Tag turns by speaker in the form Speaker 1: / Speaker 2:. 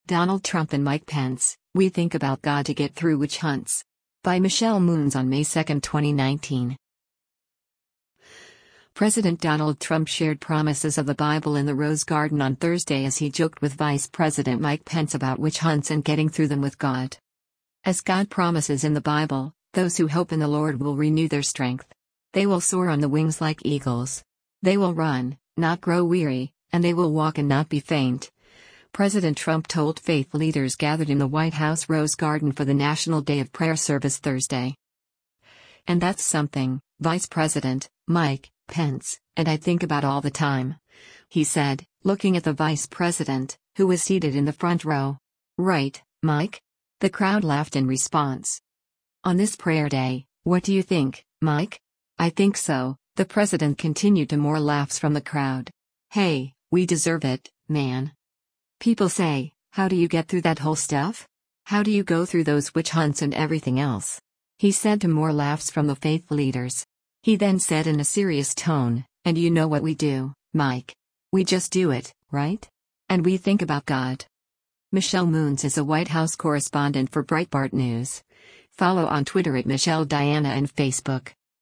Speaker 1: Donald Trump and Mike Pence, We Think About God to Get Through Witch Hunts. By Michelle Moons on May 2, 2019. President Donald Trump shared promises of the Bible in the Rose Garden on Thursday as he joked with Vice President Mike Pence about witch hunts and getting through them with God. As God promises in the Bible, those who hope in the Lord will renew their strength. They will soar on the wings like eagles. They will run, not grow weary, and they will walk and not be faint. President Trump told faith leaders gathered in the White House Rose Garden for the National Day of Prayer service Thursday. And that's something, Vice President Mike Pence, and I think about all the time, he said, looking at the Vice President, who was seated in the front row. Right, Mike? The crowd laughed in response. On this prayer day, what do you think, Mike? I think so, the President continued to more laughs from the crowd. Hey, we deserve it, man. People say, how do you get through that whole stuff? How do you go through those witch hunts and everything else? He said to more laughs from the faith leaders. He then said in a serious tone, and you know what we do, Mike. We just do it, right? And we think about God. Michelle Moons is a White House correspondent for Breitbart News. Follow on Twitter at Michelle Diana and Facebook.